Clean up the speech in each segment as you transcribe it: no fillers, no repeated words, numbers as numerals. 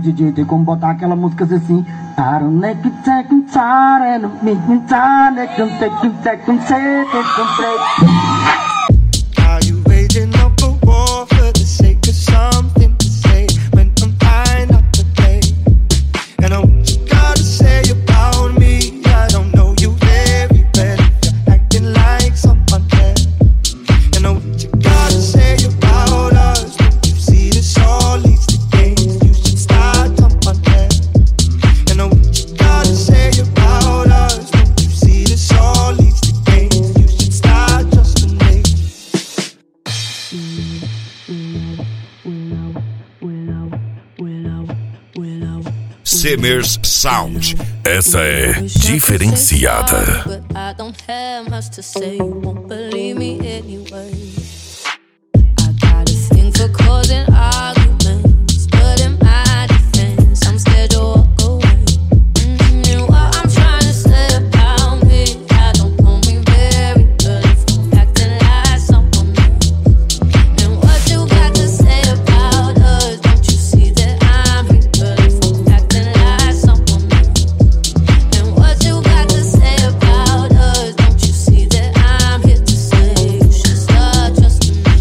DJ tem como botar aquela música assim. I don't make it take me time and make me time and take Are you waging up a war for the sake of something to say when I'm fine not to play? And I what you gotta say about me? I don't know you very well. You're acting like someone else. And I what you gotta say about us? Don't you see this all leads to games? You should start someone else. And I what you gotta say about us? Don't you see this all leads to games? You should start just a name. Semers Sound. Essa é diferenciada. But I don't have much to say. You won't believe me anyway. I got a thing for causing arguments, but in my defense, I'm scared to walk away. And what I'm trying to say about me, I don't know me very well. If I'm acting like someone else. And what you got to say about us? Don't you see that I'm real? If I'm acting like someone else. And what you got to say about us? Don't you see that I'm here to say you should start trusting me?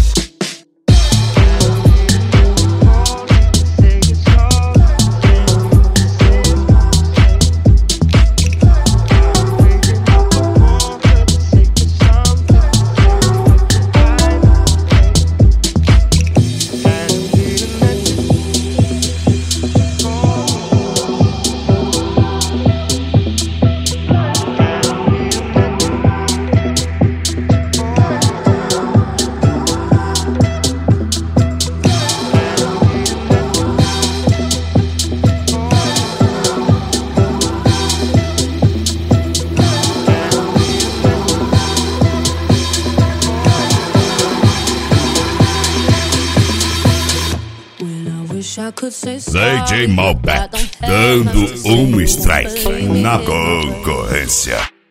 I could say DJ Malbec dando strike na concorrência.